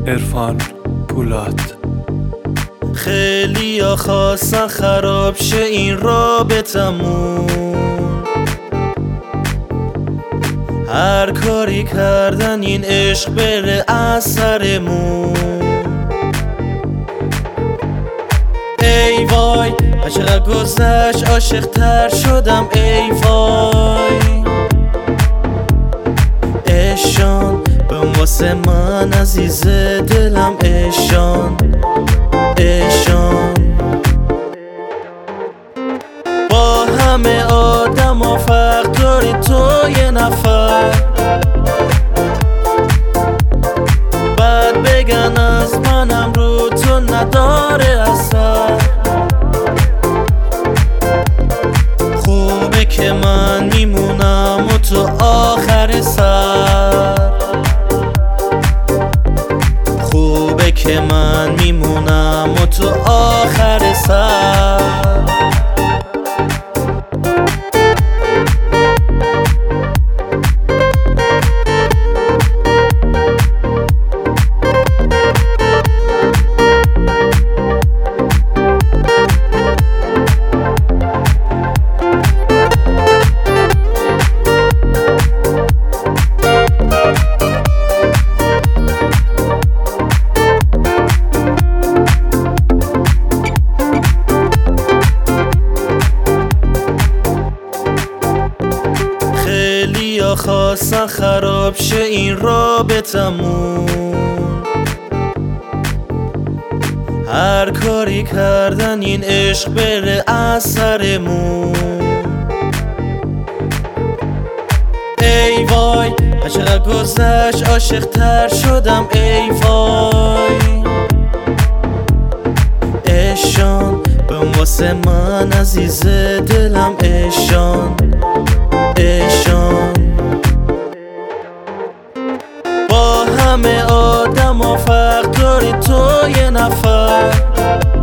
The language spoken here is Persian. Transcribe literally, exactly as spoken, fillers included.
عرفان پولاد. خیلی ها خواستن خراب شه این رابطمون، هر کاری کردن این عشق بره از سرمون. ای وای چقدر گذشت عاشق تر شدم، ای وای اشان به واسه من عزیز دلم، اشان اشان با همه آدم ها فرق داری تو یه نفر، بعد بگن از منم رو تو نداره اثر. خوبه که من میمونم و تو آخر سر، خوبه که من میمونم و تو آخر سر. خیلی ها خواستن خراب شه این رابطمون، هر کاری کردن این عشق بره از سرمون. ای وای چقدر گذشت عاشق تر شدم، ای وای اشان به واسه من عزیز دلم، اشان اشان با همه آدم ها فرق داری تو یه نفر،